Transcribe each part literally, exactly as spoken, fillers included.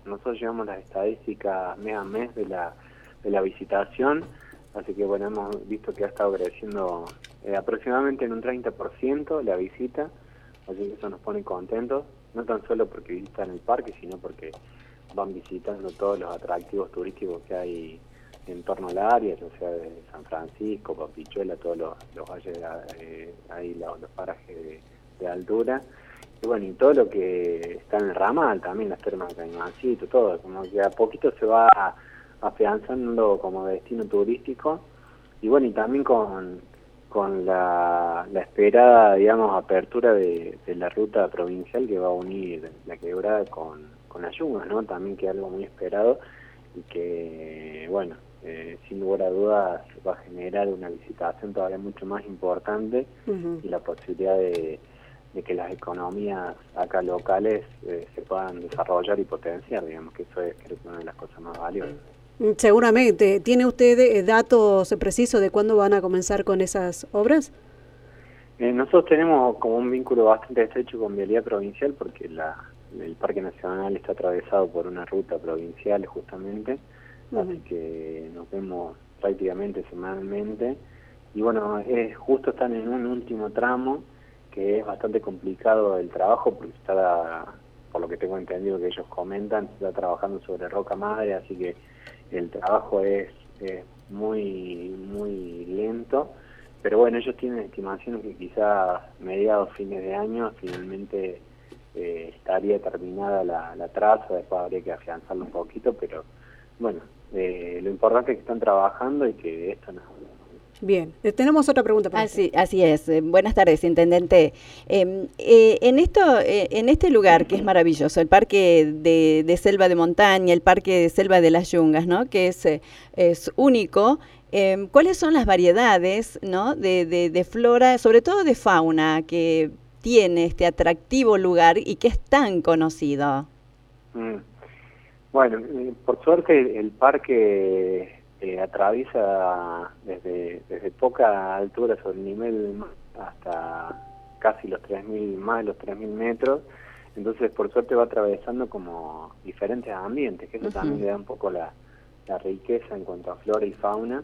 nosotros llevamos las estadísticas mes a mes de la, de la visitación, así que bueno, hemos visto que ha estado creciendo eh, aproximadamente en un treinta por ciento la visita, así que eso nos pone contentos, no tan solo porque visitan el parque, sino porque van visitando todos los atractivos turísticos que hay en torno al área, ya sea de San Francisco, Papichuela, todos los, los valles, eh, ahí los, los parajes de, de altura, y bueno, y todo lo que está en el ramal, también las termas de Cañoncito, todo, como que a poquito se va afianzando como destino turístico, y bueno, y también con, con la, la esperada, digamos, apertura de, de la ruta provincial que va a unir la Quebrada con, con las Yungas, ¿no? También que es algo muy esperado, y que, bueno, eh, sin lugar a dudas va a generar una visitación todavía mucho más importante, uh-huh. y la posibilidad de, de que las economías acá locales eh, se puedan desarrollar y potenciar, digamos, que eso es, creo que una de las cosas más valiosas. Seguramente. ¿Tiene usted eh, datos precisos de cuándo van a comenzar con esas obras? Eh, nosotros tenemos como un vínculo bastante estrecho con Vialidad Provincial, porque la, el Parque Nacional está atravesado por una ruta provincial justamente, uh-huh. así que nos vemos prácticamente semanalmente, y bueno, es, justo están en un último tramo, que es bastante complicado el trabajo, porque está, por lo que tengo entendido que ellos comentan, se está trabajando sobre roca madre, así que el trabajo es, es muy, muy lento, pero bueno, ellos tienen estimaciones que quizás mediados, fines de año, finalmente eh, estaría terminada la, la traza, después habría que afianzarlo un poquito, pero bueno, eh, lo importante es que están trabajando y que de esto no. Bien, eh, tenemos otra pregunta para así, así es. Eh, buenas tardes, intendente. Eh, eh, en esto, eh, en este lugar que es maravilloso, el Parque de, de Selva de Montaña, el Parque de Selva de las Yungas, ¿no? Que es, eh, es único. Eh, ¿Cuáles son las variedades, ¿no? de, de, de flora, sobre todo de fauna, que tiene este atractivo lugar y que es tan conocido? Mm. Bueno, eh, por suerte el, el parque Eh, atraviesa desde desde poca altura sobre el nivel hasta casi los tres mil, más de los tres mil metros, entonces por suerte va atravesando como diferentes ambientes, que eso uh-huh. también le da un poco la, la riqueza en cuanto a flora y fauna,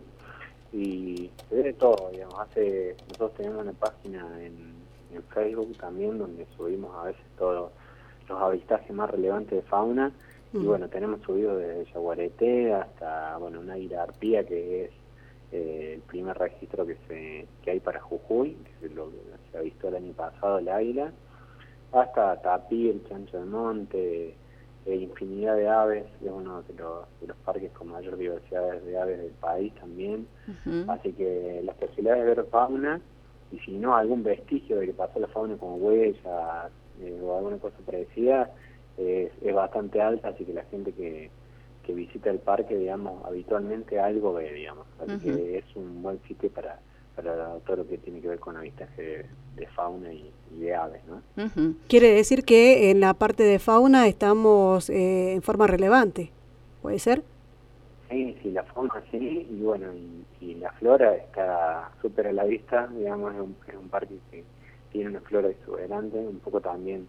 y se ve de todo, digamos. Hace, nosotros tenemos una página en, en Facebook también donde subimos a veces todos los avistajes más relevantes de fauna. Y bueno, tenemos subido desde yaguareté hasta, bueno, una águila arpía, que es eh, el primer registro que se que hay para Jujuy, que se, lo, se avistó el año pasado el águila, hasta tapir, chancho de monte, eh, infinidad de aves, es uno de los, de los parques con mayor diversidad de aves del país también, uh-huh. así que las posibilidades de ver fauna, y si no algún vestigio de que pasó la fauna como huellas eh, o alguna cosa parecida, Es, es bastante alta, así que la gente que, que visita el parque, digamos, habitualmente algo ve, digamos, así uh-huh. que es un buen sitio para, para todo lo que tiene que ver con avistaje de, de fauna y, y de aves, ¿no? Uh-huh. Quiere decir que en la parte de fauna estamos eh, en forma relevante, ¿puede ser? Sí, sí, la fauna sí, y bueno, y, y la flora está súper a la vista, digamos, es un, es un parque que tiene una flora exuberante, un poco también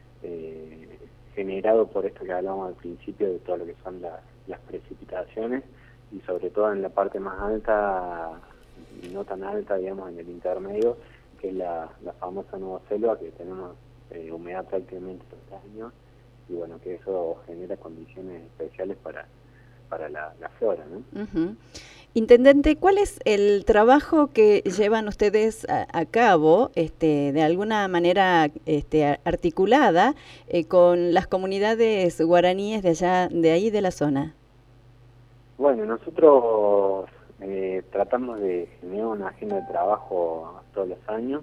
eh, generado por esto que hablábamos al principio de todo lo que son la, las precipitaciones, y sobre todo en la parte más alta y no tan alta, digamos, en el intermedio, que es la, la famosa Nueva Selva, que tenemos eh, humedad prácticamente todo el año, y bueno, que eso genera condiciones especiales para, para la, la flora, ¿no? Uh-huh. Intendente, ¿cuál es el trabajo que llevan ustedes a, a cabo, este, de alguna manera este, articulada eh, con las comunidades guaraníes de allá, de ahí de la zona? Bueno, nosotros eh, tratamos de generar una agenda de trabajo todos los años.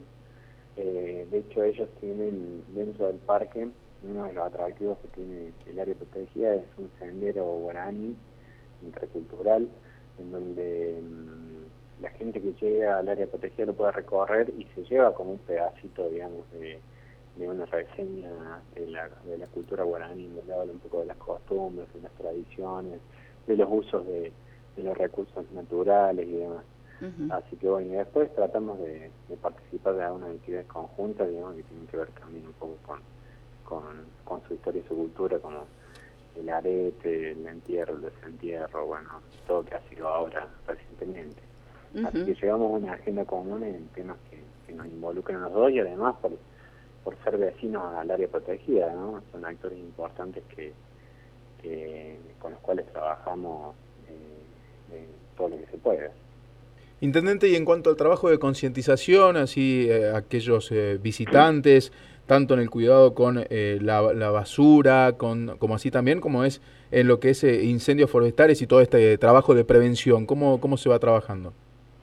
Eh, de hecho, ellos tienen dentro del parque, uno de los atractivos que tiene el área protegida es un sendero guaraní intercultural, en donde mmm, la gente que llega al área protegida lo puede recorrer y se lleva como un pedacito, digamos, de, de una reseña de la, de la cultura guaraní, donde habla un poco de las costumbres, de las tradiciones, de los usos de, de los recursos naturales y demás. Uh-huh. Así que bueno, y después tratamos de, de participar de algunas actividades conjuntas, digamos, que tienen que ver también un poco con, con, con su historia y su cultura, como el arete, el entierro, el desentierro, bueno, todo que ha sido ahora recientemente. Uh-huh. Así que llegamos a una agenda común en temas que, que nos involucran a los dos y además por, por ser vecinos al área protegida, ¿no? Son actores importantes que, que con los cuales trabajamos eh, eh, todo lo que se puede. Intendente, y en cuanto al trabajo de concientización, así eh, aquellos eh, visitantes, tanto en el cuidado con eh, la, la basura, con, como así también como es en lo que es eh, incendios forestales y todo este trabajo de prevención, ¿cómo, cómo se va trabajando?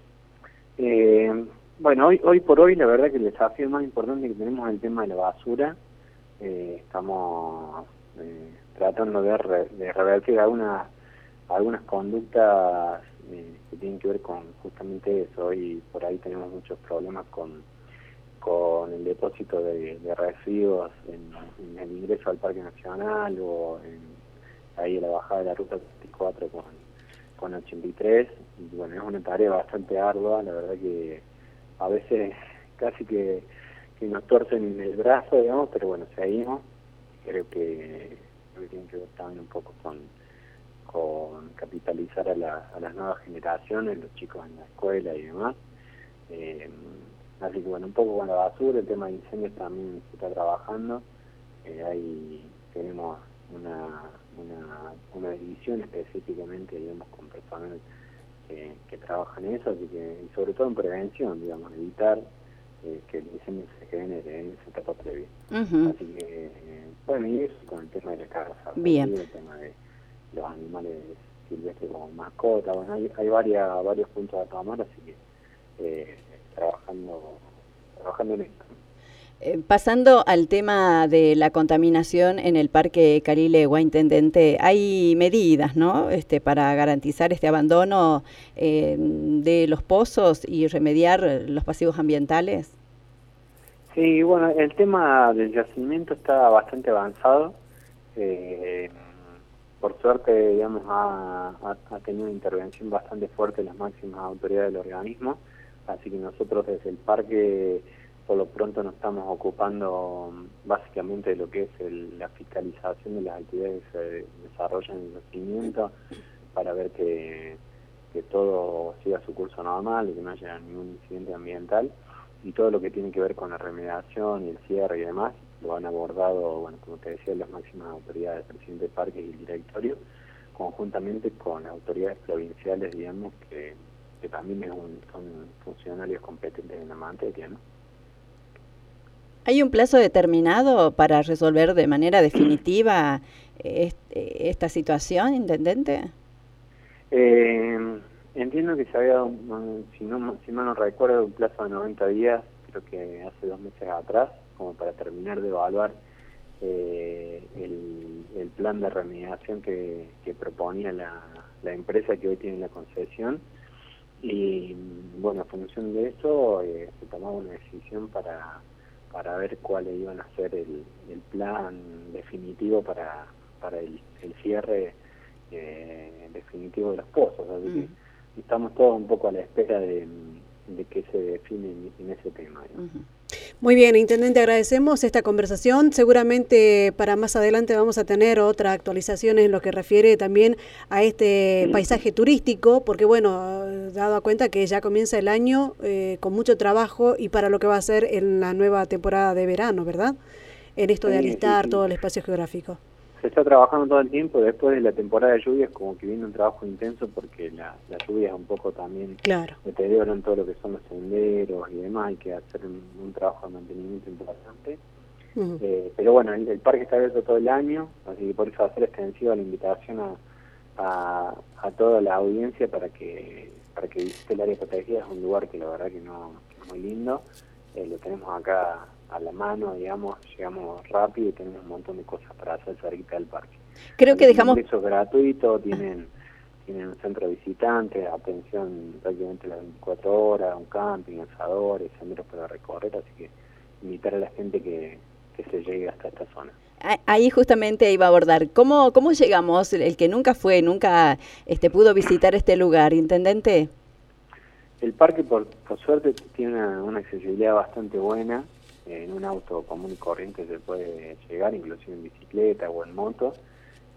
Eh, bueno, hoy hoy por hoy la verdad que el desafío más importante que tenemos es el tema de la basura. Eh, estamos eh, tratando de, re, de revertir algunas, algunas conductas eh, que tienen que ver con justamente eso. Hoy por ahí tenemos muchos problemas con con el depósito de, de residuos en, en el ingreso al Parque Nacional o en, ahí en la bajada de la Ruta treinta y cuatro con, con ochenta y tres. Y bueno, es una tarea bastante ardua, la verdad que a veces casi que, que nos torcen el brazo, digamos, pero bueno, seguimos. Creo que, creo que tiene que ver también un poco con, con capitalizar a, la, a las nuevas generaciones, los chicos en la escuela y demás. Eh, Así que bueno, un poco con la basura, el tema de incendios también se está trabajando. Eh, ahí tenemos una, una, una división específicamente, digamos, con personal que, que trabaja en eso, así que, y sobre todo en prevención, digamos, evitar eh, que el incendio se genere en esa etapa previa. Uh-huh. Así que, eh, bueno, y eso con el tema de la casa, bien, el tema de los animales silvestres como mascotas, bueno, hay, hay varias, varios puntos a tomar, así que eh, trabajando trabajando en esto. Eh, pasando al tema de la contaminación en el Parque Carilegua, Intendente, hay medidas, ¿no? Este, para garantizar este abandono eh, de los pozos y remediar los pasivos ambientales. Sí, bueno, el tema del yacimiento está bastante avanzado. Eh, por suerte, digamos, ha, ha, ha tenido una intervención bastante fuerte en las máximas autoridades del organismo. Así que nosotros desde el parque por lo pronto nos estamos ocupando básicamente de lo que es el, la fiscalización de las actividades que se desarrollan en el yacimiento para ver que, que todo siga su curso normal y que no haya ningún incidente ambiental, y todo lo que tiene que ver con la remediación y el cierre y demás lo han abordado, bueno, como te decía, las máximas autoridades, el presidente del parque y el directorio, conjuntamente con las autoridades provinciales, digamos, que que también es un, son funcionarios competentes en la materia, ¿no? ¿Hay un plazo determinado para resolver de manera definitiva este, esta situación, Intendente? Eh, entiendo que se había dado, si no, si mal no recuerdo, un plazo de noventa días, creo que hace dos meses atrás, como para terminar de evaluar eh, el, el plan de remediación que, que proponía la, la empresa que hoy tiene la concesión. Y bueno, a función de eso eh, se tomaba una decisión para para ver cuáles iban a ser el, el plan definitivo para para el, el cierre eh, definitivo de los pozos. Así mm. que estamos todos un poco a la espera de, de qué se define en, en ese tema, ¿no? Uh-huh. Muy bien, Intendente, agradecemos esta conversación. Seguramente para más adelante vamos a tener otras actualizaciones en lo que refiere también a este paisaje turístico, porque bueno, dado a cuenta que ya comienza el año eh, con mucho trabajo y para lo que va a ser en la nueva temporada de verano, ¿verdad? En esto de alistar sí, sí, sí. todo el espacio geográfico. Se está trabajando todo el tiempo. Después de la temporada de lluvias como que viene un trabajo intenso porque la, la lluvia es un poco también claro. deterioran todo lo que son los senderos y demás. Hay que hacer un, un trabajo de mantenimiento importante. Uh-huh. eh, pero bueno, el, el parque está abierto todo el año, así que por eso va a ser extensiva la invitación a, a, a toda la audiencia para que para que visite el área protegida. Es un lugar que la verdad que no es muy lindo. Eh, lo tenemos acá a la mano, digamos, llegamos rápido y tenemos un montón de cosas para hacer cerquita del parque. Creo que dejamos... Ingreso gratuito, tienen, tienen un centro de visitantes, atención prácticamente las veinticuatro horas, un camping, asadores, senderos para recorrer, así que invitar a la gente que, que se llegue hasta esta zona. Ahí justamente iba a abordar, ¿cómo, cómo llegamos, el que nunca fue, nunca este, pudo visitar este lugar, Intendente? El parque, por, por suerte, tiene una, una accesibilidad bastante buena. En un auto común y corriente se puede llegar, inclusive en bicicleta o en moto.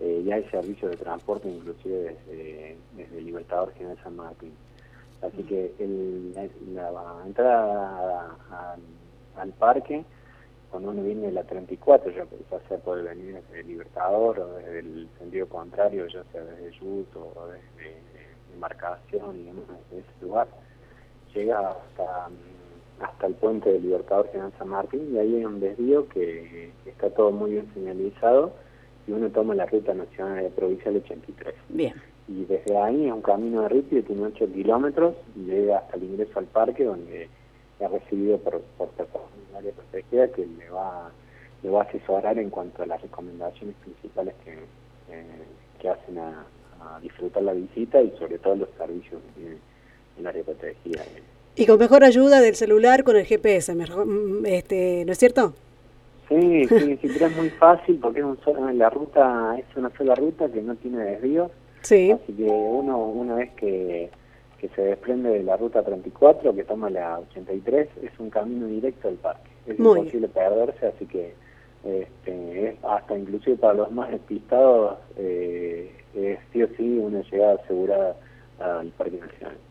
eh, ya hay servicios de transporte inclusive desde, desde Libertador General San Martín. Así que el, la, la entrada a, a, al parque, cuando uno viene de la treinta y cuatro, ya, ya sea por venir desde Libertador o desde el sentido contrario, ya sea desde Yut o desde Embarcación y demás, desde ese lugar, llega hasta, hasta el puente de Libertador General San Martín, y ahí hay un desvío que, que está todo muy bien señalizado, y uno toma la ruta nacional de provincial ochenta y tres. Bien. Y desde ahí es un camino de ripio, tiene ocho kilómetros, y llega hasta el ingreso al parque, donde ha recibido por, por personas del área protegida que le va, le va a asesorar en cuanto a las recomendaciones principales que, eh, que hacen a, a disfrutar la visita, y sobre todo los servicios que tiene el área protegida. Y con mejor ayuda del celular con el G P S, mejor, este, ¿no es cierto? Sí, sí, sí, pero es muy fácil porque es un solo, la ruta es una sola ruta que no tiene desvíos. Sí. Así que uno, una vez que, que se desprende de la ruta treinta y cuatro, que toma la ochenta y tres, es un camino directo al parque. Es Muy imposible perderse, así que este, es hasta inclusive para los más despistados, eh, es sí o sí una llegada asegurada al Parque Nacional.